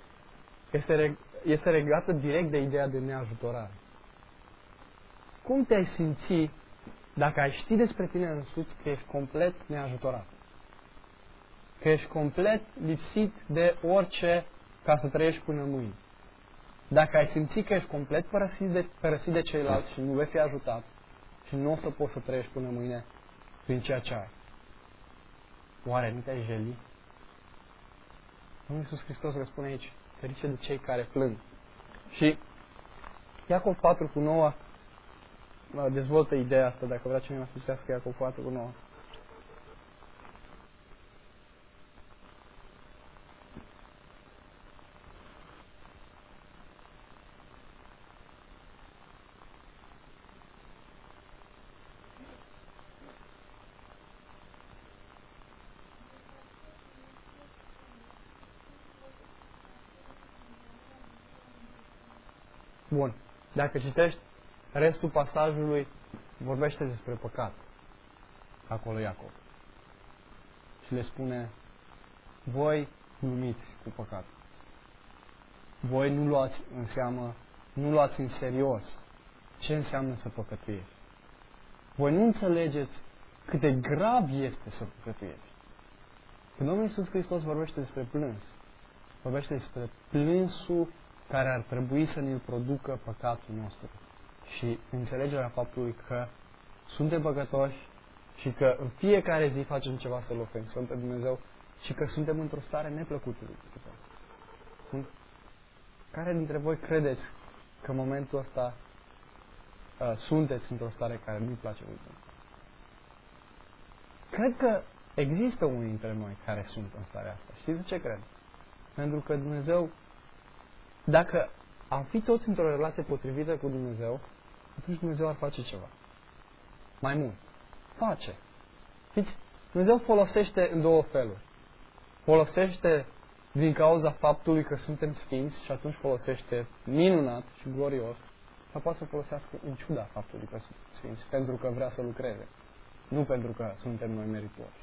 Este legată direct de ideea de neajutorare. Cum te-ai simți dacă ai ști despre tine însuți că ești complet neajutorat? Că ești complet lipsit de orice ca să trăiești până mâine. Dacă ai simți că ești complet părăsit de ceilalți și nu vei fi ajutat și nu o să poți să trăiești până mâine prin ceea ce ai, oare nu te-ai jeli? Domnul Iisus Hristos răspune aici, ferice de cei care plâng. Și Iacov 4:9 dezvoltă ideea asta, dacă vrea cineva să citească Iacov 4:9. Bun. Dacă citești restul pasajului, vorbește despre păcat. Acolo Iacov. Și le spune, voi glumiți cu păcatul. Voi nu luați în seamă, nu luați în serios ce înseamnă să păcătuiești. Voi nu înțelegeți cât de grav este să păcătuiești. Când Domnul Iisus Hristos vorbește despre plâns, vorbește despre plânsul care ar trebui să ne-l producă păcatul nostru. Și înțelegerea faptului că suntem păcătoși și că în fiecare zi facem ceva să-L ofensăm pe Dumnezeu și că suntem într-o stare neplăcută lui Dumnezeu. Care dintre voi credeți că în momentul ăsta sunteți într-o stare care nu-i place lui Dumnezeu? Cred că există unii dintre noi care sunt în starea asta. Știți de ce cred? Pentru că Dumnezeu, dacă am fi toți într-o relație potrivită cu Dumnezeu, atunci Dumnezeu ar face ceva. Mai mult. Face. Știți? Dumnezeu folosește în două feluri. Folosește din cauza faptului că suntem sfinți și atunci folosește minunat și glorios, sau poate să folosească în ciuda faptului că sunt sfinți, pentru că vrea să lucreze. Nu pentru că suntem noi meritoși.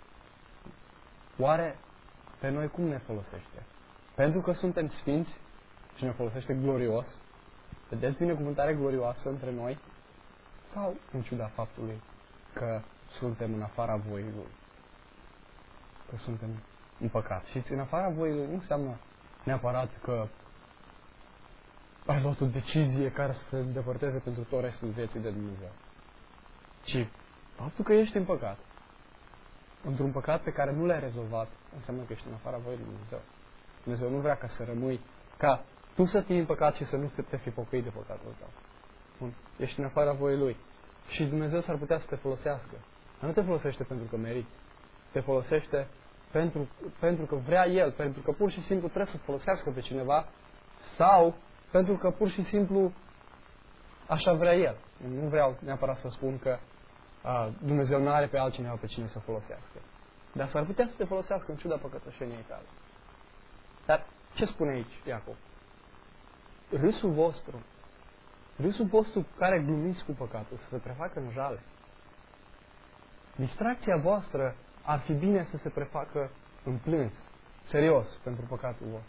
Oare pe noi cum ne folosește? Pentru că suntem sfinți și ne folosește glorios? Vedeți binecuvântare glorioasă între noi? Sau în ciuda faptului că suntem în afara voii Lui? Că suntem în păcat. Și în afara voii Lui nu înseamnă neapărat că ai luat o decizie care să te îndepărteze pentru tot restul vieții de Dumnezeu. Ci faptul că ești în păcat, într-un păcat pe care nu l-ai rezolvat, înseamnă că ești în afara voii Lui Dumnezeu. Dumnezeu nu vrea ca să rămâi, ca tu să fii în păcat și să nu te fi pocăit de păcatul tău. Bun. Ești în afara voii Lui. Și Dumnezeu s-ar putea să te folosească. Dar nu te folosește pentru că meriți. Te folosește pentru că vrea El, pentru că pur și simplu trebuie să folosească pe cineva, sau pentru că pur și simplu așa vrea El. Nu vreau neapărat să spun că Dumnezeu nu are pe altcineva pe cine să folosească. Dar s-ar putea să te folosească în ciuda păcătoșeniei tale. Dar ce spune aici Iacov? Râsul vostru cu care glumiți cu păcatul să se prefacă în jale. Distracția voastră ar fi bine să se prefacă în plâns, serios, pentru păcatul vostru.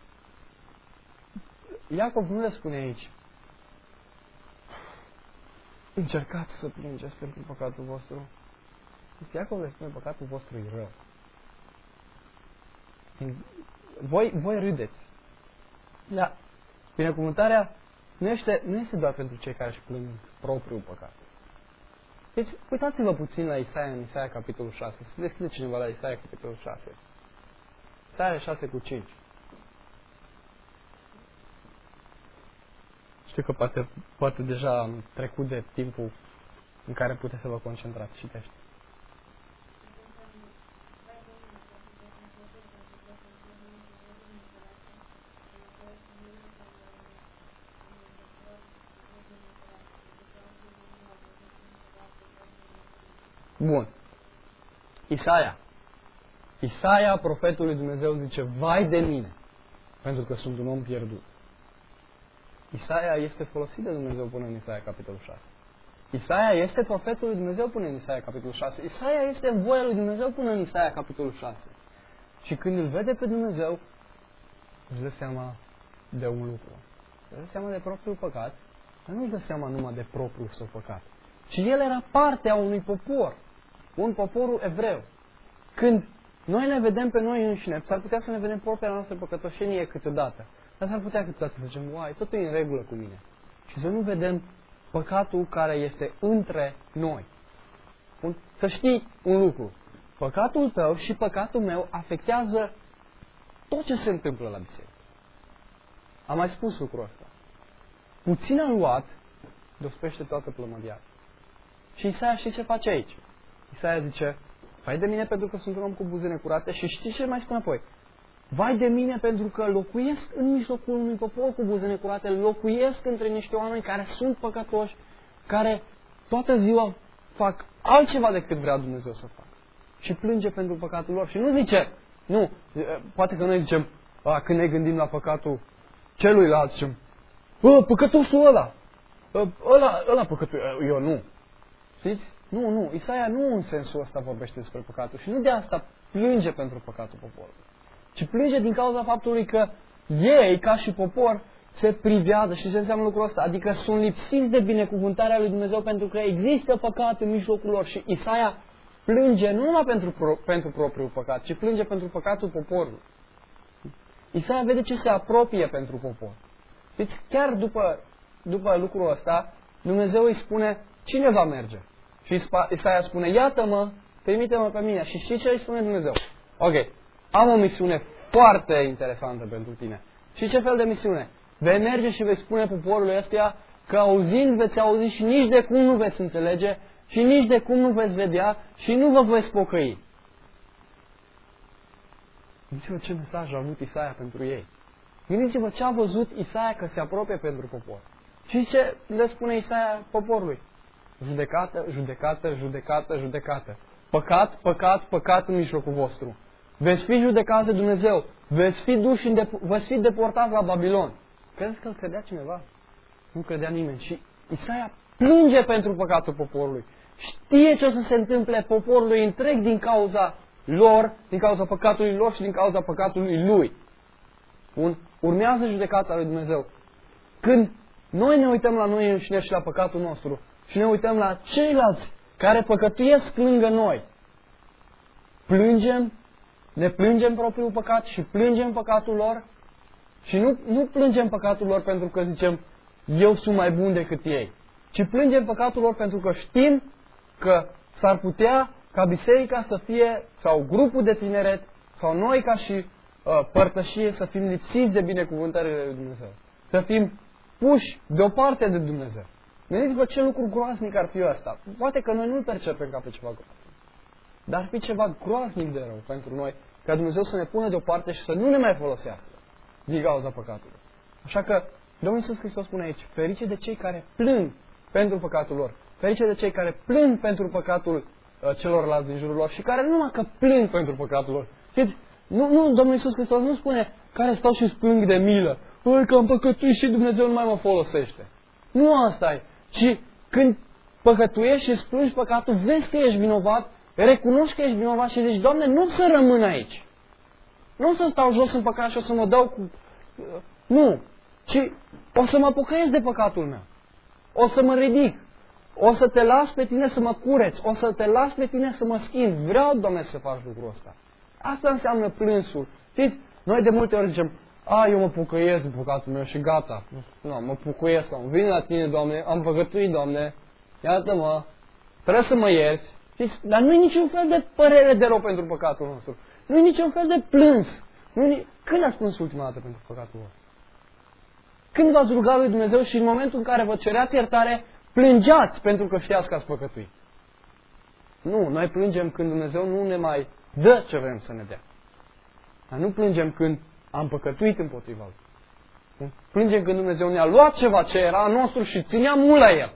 Iacov nu le spune aici: încercați să plângeți pentru păcatul vostru. Iacov le spune: păcatul vostru e rău. Voi râdeți. Dar binecuvântarea nu este doar pentru cei care își plâng propriul păcat. Deci, uitați-vă puțin la Isaia, în Isaia capitolul 6. Să deschide cineva la Isaia capitolul 6. Isaia 6:5. Știu că poate deja am trecut de timpul în care puteți să vă concentrați. Citește. Bun. Isaia, profetul lui Dumnezeu, zice: vai de mine, pentru că sunt un om pierdut. Isaia este folosit de Dumnezeu până în Isaia capitolul 6. Isaia este profetul lui Dumnezeu până în Isaia capitolul 6. Isaia este în voia lui Dumnezeu până în Isaia capitolul 6. Și când îl vede pe Dumnezeu, își dă seama de un lucru. Își dă seama de propriul păcat, dar nu își dă seama numai de propriul său păcat. Și el era parte a unui popor, poporul evreu. Când noi ne vedem pe noi înșine, s-ar putea să ne vedem propria noastră păcătoșenie câteodată. Dar s-ar putea câteodată să zicem: uai, totul e în regulă cu mine. Și să nu vedem păcatul care este între noi. Să știi un lucru. Păcatul tău și păcatul meu afectează tot ce se întâmplă la biserică. Am mai spus lucrul ăsta. Puțin aluat dospește toată plămădia. Și Isaia știi ce face aici? Isaia zice: vai de mine pentru că sunt un om cu buze necurate. Și știi ce mai spune apoi? Vai de mine pentru că locuiesc în mijlocul unui popor cu buze necurate, locuiesc între niște oameni care sunt păcătoși, care toată ziua fac altceva decât vrea Dumnezeu să facă. Și plânge pentru păcatul lor. Și nu zice, nu, poate că noi zicem, când ne gândim la păcatul celuilalt, zicem: păcătosul ăla, ăla păcătul, eu nu. Știți? Nu, Isaia nu în sensul ăsta vorbește despre păcatul și nu de asta plânge pentru păcatul poporului, ci plânge din cauza faptului că ei, ca și popor, se privează. Și ce înseamnă lucrul ăsta? Adică sunt lipsiți de binecuvântarea lui Dumnezeu pentru că există păcat în mijlocul lor. Și Isaia plânge nu numai pentru propriul păcat, ci plânge pentru păcatul poporului. Isaia vede ce se apropie pentru popor. Deci chiar după lucrul ăsta, Dumnezeu îi spune, cine va merge? Și Isaia spune, iată-mă, trimite-mă pe mine. Și știi ce îi spune Dumnezeu? Ok, am o misiune foarte interesantă pentru tine. Și ce fel de misiune? Vei merge și vei spune poporului ăstuia că auzind veți auzi și nici de cum nu veți înțelege și nici de cum nu veți vedea și nu vă veți pocăi. Gândiți-vă ce mesaj a avut Isaia pentru ei. Gândiți-vă ce a văzut Isaia că se apropie pentru popor. Și ce le spune Isaia poporului? Judecată, judecată, judecată, judecată. Păcat, păcat, păcat în mijlocul vostru. Veți fi judecați de Dumnezeu. Veți fi deportați la Babilon. Credeți că îl credea cineva? Nu credea nimeni. Și Isaia plânge pentru păcatul poporului. Știe ce o să se întâmple poporului întreg din cauza lor, din cauza păcatului lor și din cauza păcatului lui. Urmează judecata lui Dumnezeu. Când noi ne uităm la noi înșine și la păcatul nostru și ne uităm la ceilalți care păcătuiesc lângă noi, ne plângem propriul păcat și plângem păcatul lor și nu plângem păcatul lor pentru că zicem eu sunt mai bun decât ei, ci plângem păcatul lor pentru că știm că s-ar putea ca biserica să fie, sau grupul de tineret, sau noi ca și părtășie să fim lipsiți de binecuvântările lui Dumnezeu. Să fim puși deoparte de Dumnezeu. Gândiți-vă ce lucru groaznic ar fi ăsta. Poate că noi nu-l percepem ca pe ceva groaznic. Dar ar fi ceva groaznic de rău pentru noi, ca Dumnezeu să ne pună deoparte și să nu ne mai folosească din cauza păcatului. Așa că Domnul Iisus Hristos spune aici, ferice de cei care plâng pentru păcatul lor, ferice de cei care plâng pentru păcatul celorlalți din jurul lor și care nu numai că plâng pentru păcatul lor. Știți, Domnul Iisus Hristos nu spune care stau și plâng de milă, că am păcătuit și Dumnezeu nu mai mă folosește. Nu asta e, ci când păcătuiești și îți plângi păcatul, vezi că ești vinovat, recunoști că ești vinovat și zici, Doamne, nu să rămân aici. Nu o să stau jos în păcat și o să mă dau cu... Nu, ci o să mă pocăiesc de păcatul meu. O să mă ridic. O să te las pe tine să mă cureți. O să te las pe tine să mă schimbi. Vreau, Doamne, să faci lucrul ăsta. Asta înseamnă plânsul. Știți, noi de multe ori zicem, eu mă pocăiesc de păcatul meu și gata. Nu, mă pocăiesc, vin la tine, Doamne, am păcătuit, Doamne, iată-mă, trebuie să mă ierți. Știți? Dar nu e niciun fel de părere de rău pentru păcatul nostru. Nu e niciun fel de plâns. Când ați plâns ultima dată pentru păcatul vostru? Când v-ați rugat lui Dumnezeu și în momentul în care vă cereați iertare, plângeați pentru că știați că ați păcătuit. Nu, noi plângem când Dumnezeu nu ne mai dă ce vrem să ne dea. Dar nu plângem când am păcătuit împotriva lui. Plângem când Dumnezeu ne-a luat ceva ce era nostru și țineam mult la el.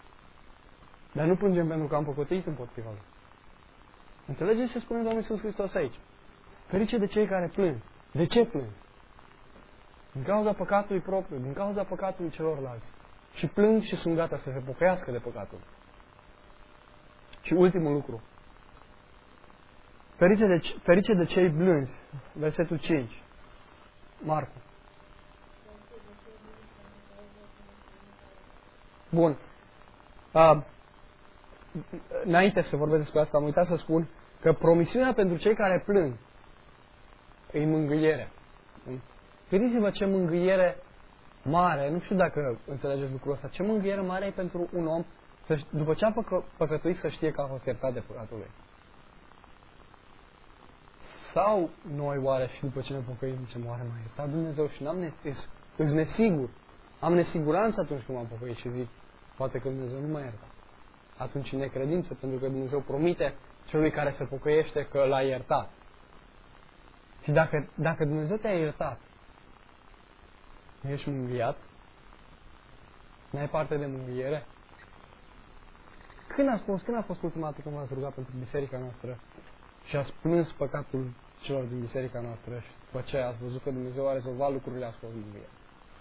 Dar nu plângem pentru că am păcătuit împotriva lui. Înțelegeți ce spune Domnul Iisus Hristos aici? Ferice de cei care plâng. De ce plâng? Din cauza păcatului propriu, din cauza păcatului celorlalți. Și plâng și sunt gata să se pocăiască de păcatul. Și ultimul lucru. Ferice de cei blânzi. Versetul 5. Marcu. Bun. Înainte să vorbesc despre asta, am uitat să spun că promisiunea pentru cei care plâng e mângâiere. Gândiți-vă ce mângâiere mare, nu știu dacă înțelegeți lucrul ăsta, ce mângâiere mare e pentru un om după ce a păcătuit să știe că a fost iertat de păcatul lui. Sau noi oare și după ce ne pocăim zicem, oare m-a iertat Dumnezeu și îți nesigur. Am nesiguranță atunci când m-am pocăit și zic, poate că Dumnezeu nu m-a iertat. Atunci în necredință, pentru că Dumnezeu promite celui care se pocăiește că l-a iertat. Și dacă Dumnezeu te-a iertat, nu ești mângâiat? N-ai parte de mângâiere? Când a fost ultima dată când v-ați rugat pentru biserica noastră și ați plâns păcatul celor din biserica noastră și după ce ați văzut că Dumnezeu a rezolvat lucrurile, ați fost mângâiat?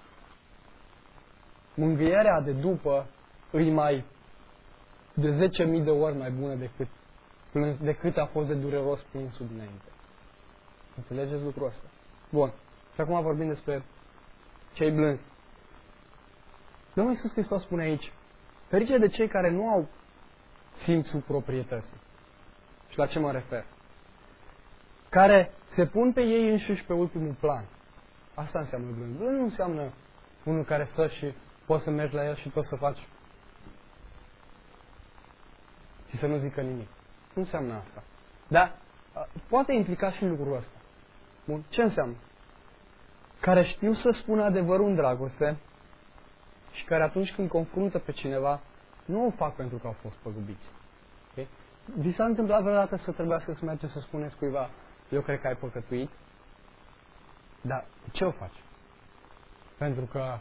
Mângâierea de după îi mai de 10.000 de ori mai bună decât a fost de dureros plânsul dinainte. Înțelegeți lucrul ăsta? Bun. Și acum vorbim despre cei blânzi. Domnul Iisus Hristos spune aici, ferice de cei care nu au simțul proprietății. Și la ce mă refer? Care se pun pe ei înșiși pe ultimul plan. Asta înseamnă blând. Blând nu înseamnă unul care stă și poți să mergi la el și tot să faci și să nu zică nimic. Nu înseamnă asta. Dar poate implica și lucrul ăsta. Bun. Ce înseamnă? Care știu să spună adevărul în dragoste și care atunci când confruntă pe cineva, nu o fac pentru că au fost păgubiți. Okay? Vi s-a întâmplat vreodată să trebuiască să mergeți să spuneți cuiva, eu cred că ai păcătuit, dar de ce o faci? Pentru că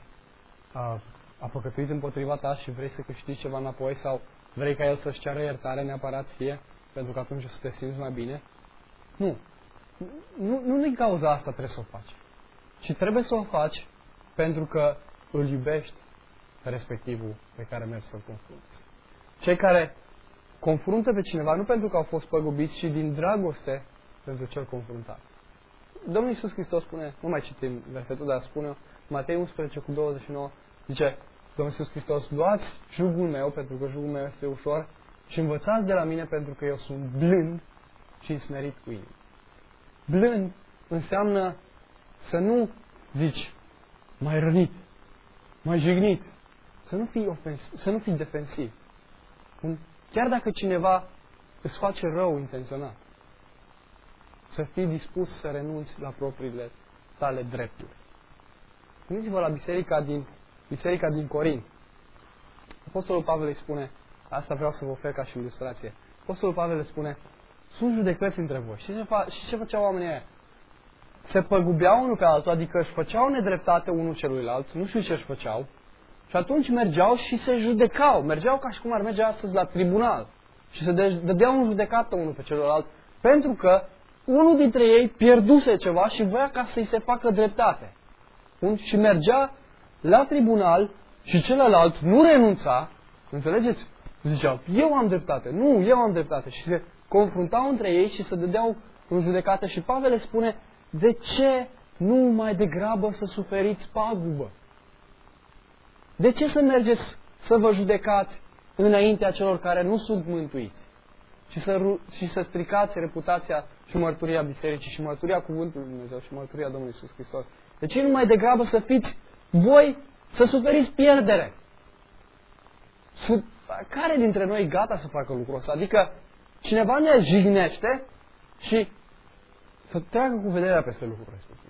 a păcătuit împotriva ta și vrei să câștigi ceva înapoi sau vrei ca el să-și ceară iertare neapărat ție, pentru că atunci o să te simți mai bine? Nu. Nu din cauza asta trebuie să o faci. Ci trebuie să o faci pentru că îl iubești respectivul pe care mergi să-l confrunți. Cei care confruntă pe cineva nu pentru că au fost păgubiți, ci din dragoste pentru cel confruntat. Domnul Iisus Hristos spune, nu mai citim versetul, dar spune Matei 11:29, zice Domnul Iisus Hristos, luați jugul meu, pentru că jugul meu este ușor, și învățați de la mine, pentru că eu sunt blând și smerit cu inimă. Blând înseamnă să nu zici mai rănit, mai jignit, să nu fii defensiv. Chiar dacă cineva îți face rău intenționat, să fii dispus să renunți la propriile tale drepturi. Gândiți-vă la biserica din Corint. Apostolul Pavel îi spune, asta vreau să vă ofer ca și ilustrație. Apostolul Pavel îi spune, sunt judecăți între voi. Și ce făceau oamenii aia? Se păgubeau unul pe altul, adică își făceau nedreptate unul celuilalt, nu știu ce își făceau, și atunci mergeau și se judecau. Mergeau ca și cum ar merge astăzi la tribunal. Și se dădeau în judecată unul pe celălalt, pentru că unul dintre ei pierduse ceva și voia ca să-i se facă dreptate. Și mergea la tribunal și celălalt nu renunța, înțelegeți? Ziceau, eu am dreptate, nu, eu am dreptate. Și se confruntau între ei și se dădeau în judecată. Și Pavel le spune, de ce nu mai degrabă să suferiți pagubă? De ce să mergeți să vă judecați înaintea celor care nu sunt mântuiți? Și să stricați reputația și mărturia Bisericii și mărturia Cuvântului Lui Dumnezeu și mărturia Domnului Iisus Hristos. De ce nu mai degrabă să fiți voi să suferiți pierdere? Care dintre noi e gata să facă lucrul ăsta? Adică cineva ne jignește și să treacă cu vederea peste lucrul respectiv.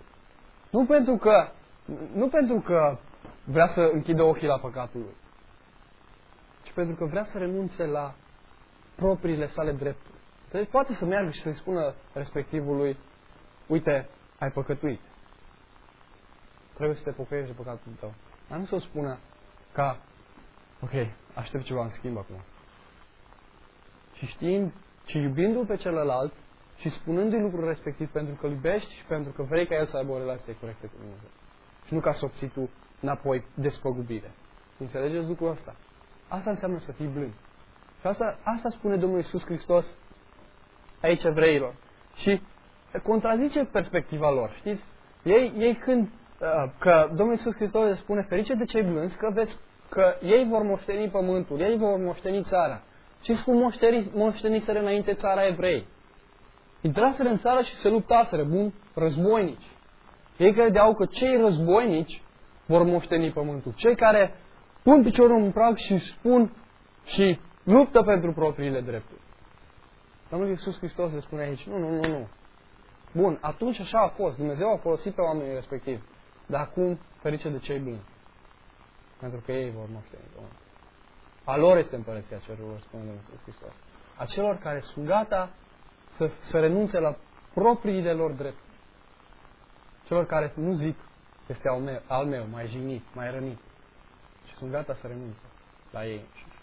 Nu pentru că vrea să închidă ochii la păcatul lui, ci pentru că vrea să renunțe la propriile sale drepturi. Deci poate să meargă și să-i spună respectivului, uite, ai păcătuit. Trebuie să te pocăiești de păcatul tău. Dar nu să o spună ca, ok, aștept ceva în schimb acum. Și știind, și iubindu-l pe celălalt și spunându-i lucrul respectiv pentru că îl iubești și pentru că vrei ca el să aibă o relație corectă cu Dumnezeu. Și nu ca să obții tu înapoi despăgubire. Înțelegeți lucrul ăsta? Asta înseamnă să fii blând. Și asta spune Domnul Iisus Hristos aici evreilor. Și contrazice perspectiva lor. Știți? Ei când că Domnul Iisus Hristos le spune ferice de cei blânzi, că ei vor moșteni pământul, ei vor moșteni țara. Știți cum moșteniseră înainte țara evrei? Intraseră în țară și se luptaseră, bun, războinici. Ei credeau că cei războinici vor moșteni pământul. Cei care pun piciorul în prag și spun și luptă pentru propriile drepturi. Domnul Iisus Hristos le spune aici, nu. Bun, atunci așa a fost. Dumnezeu a folosit pe oamenii respectivi. Dar acum, ferice de cei blânzi. Pentru că ei vor moșteni pământul. A lor este împărăția cerurilor, spune Domnul Iisus Hristos. A celor care sunt gata să renunțe la propriile lor drepturi. Celor care nu zic, este al meu, mai jignit, mai rănit. Și sunt gata să renunțe la ei.